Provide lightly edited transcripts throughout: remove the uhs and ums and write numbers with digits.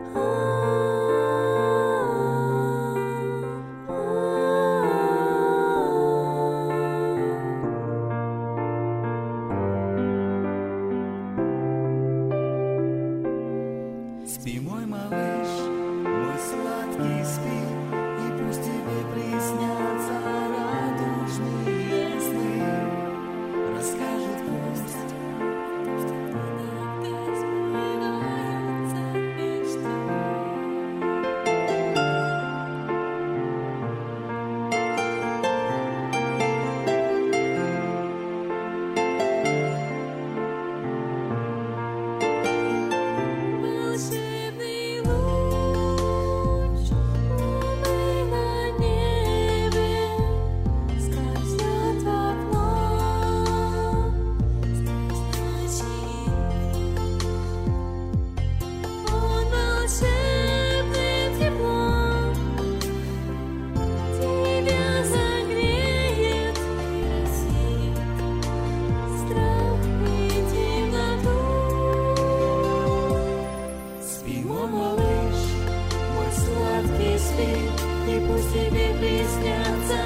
Спи, мой малыш, мой сладкий, спи, и пусть тебе приснятся радужные сны. Расскажет пусть, что иногда сбываются мечты. Волшебный луч луны на небе скользнет в окно сквозь ночи. Он волшебным теплом тебя согреет и рассеет страх и темноту. Спи, мой малыш, мой сладкий, спи, и пусть тебе приснятся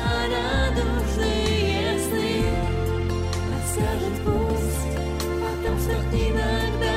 радужные сны. Расскажет пусть о том, что иногда